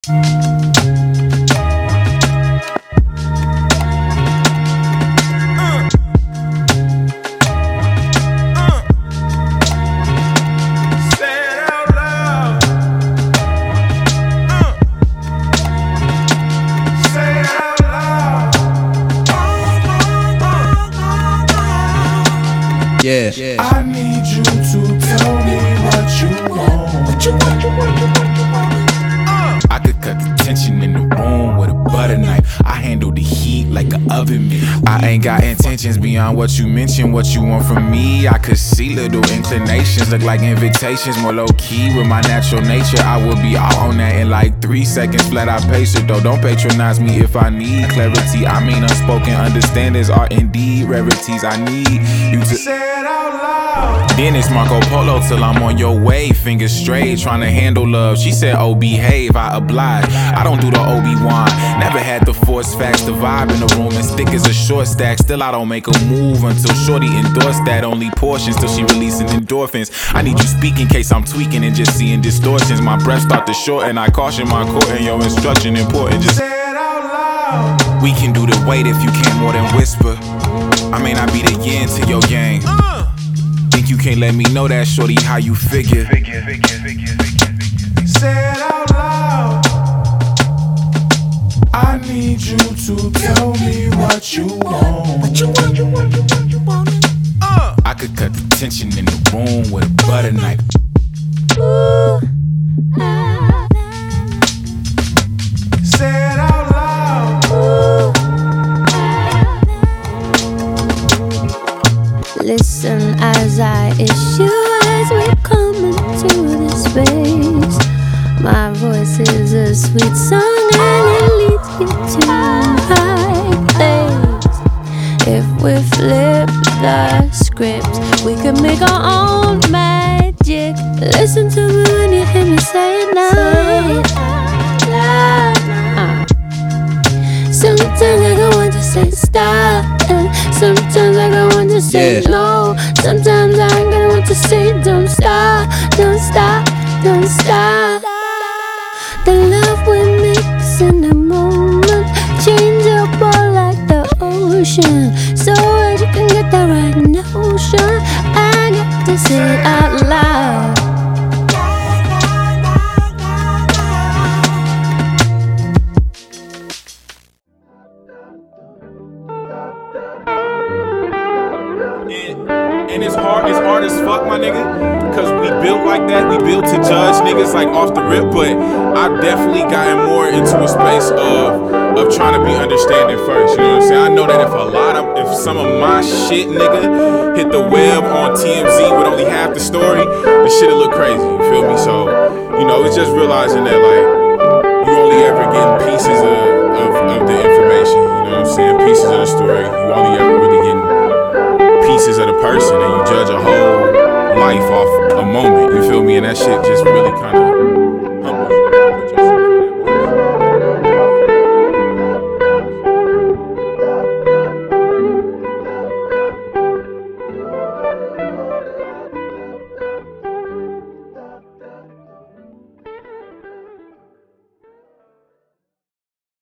Yeah. I need you to tell me what you want. I could cut the tension in the room with a butter knife. I handle the heat like an oven mitt. I ain't got intentions beyond what you mentioned. What you want from me, I could see little inclinations. Look like invitations, more low key with my natural nature. I will be all on that in like 3 seconds flat. I pace it though, don't patronize me if I need clarity. I mean unspoken understandings are indeed rarities. I need you to say it out loud. Then it's Marco Polo till I'm on your way. Fingers straight, trying to handle love. She said, oh, behave, I oblige. I don't do the Obi-Wan. Never had the force facts. The vibe in the room as thick as a short stack. Still I don't make a move until shorty endorse that. Only portions till she releasing endorphins. I need you speak in case I'm tweaking and just seeing distortions. My breath start to shorten. I caution my court and your instruction important. Just say it out loud. We can do the wait if you can't more than whisper. I may not be the yin to your yang. Think you can't let me know that, shorty, how you figure. Say it out loud. I need you to tell me what you want. I could cut the tension in the room with a butter knife. Say it out loud. Listen as I issue as we come into this space. My voice is a sweet song and it leads you to the right place. If we flip the script, we can make our own magic. Listen to me when you hear me say it now. Sometimes I don't want to say stop, and sometimes I don't want to say no. Sometimes I don't want to say don't stop, don't stop, don't stop. The love we mix in the moment, changeable like the ocean. So that you can get the right notion, I got to say it out loud. And it's hard as fuck, my nigga, cause we built like that. We built to judge niggas like off the rip, but I've definitely gotten more into a space of trying to be understanding first. You know what I'm saying? I know that if some of my shit, nigga, hit the web on TMZ with only half the story, the shit'll look crazy. You feel me? So, you know, it's just realizing that like you only ever getting pieces of the information. You know what I'm saying? Pieces of the story. You only ever really getting pieces of the person, and you judge a whole life off a moment, you feel me? And that shit just really kind of